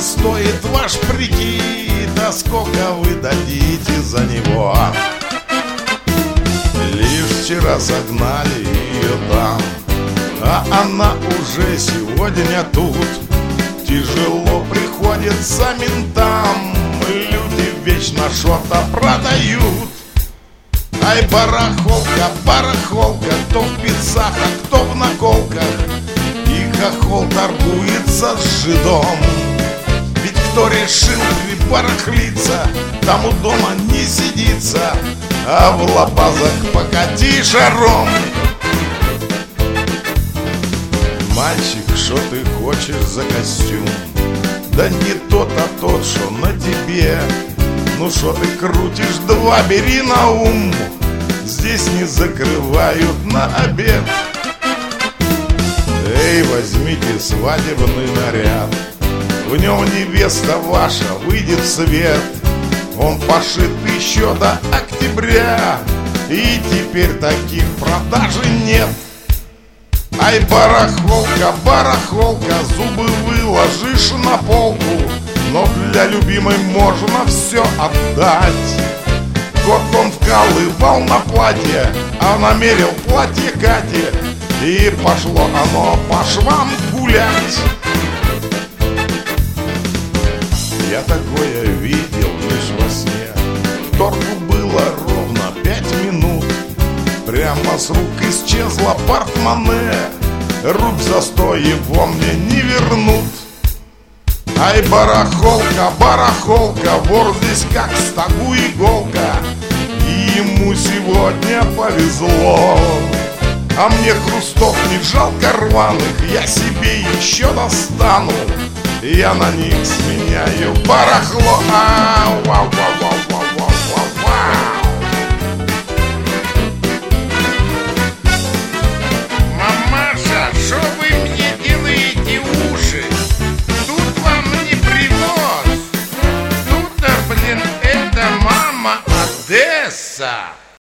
стоит ваш прикид, а сколько вы дадите за него? Лишь вчера загнали ее там, а она уже сегодня тут. Тяжело приходится ментам, люди вечно что-то продают. Ай, барахолка, барахолка, кто в пиццах, а кто в наколках. И хохол торгуется с жидом. Ведь кто решил прибарахлиться, тому дома не сидится, а в лабазах покати шаром. Мальчик, что ты хочешь за костюм? Да не тот, а тот, что на тебе. Ну что ты крутишь, два бери на ум. Здесь не закрывают на обед. Эй, возьмите свадебный наряд, в нем невеста ваша выйдет в свет. Он пошит еще до октября, и теперь таких продажи нет. Ай, барахолка, барахолка, зубы выложишь на полку, но для любимой можно все отдать. Год он вкалывал на платье, а намерил платье Кате, и пошло оно по швам гулять. Я такое видел лишь во сне. Торгу было ровно 5 минут. Прямо с рук исчезла портмоне. Рубь-застой его мне не вернут. Ай, барахолка, барахолка, вор здесь как в стогу иголка. И ему сегодня повезло. А мне хрустов не жалко рваных, я себе еще достану. Я на них сменяю барахло. Ау!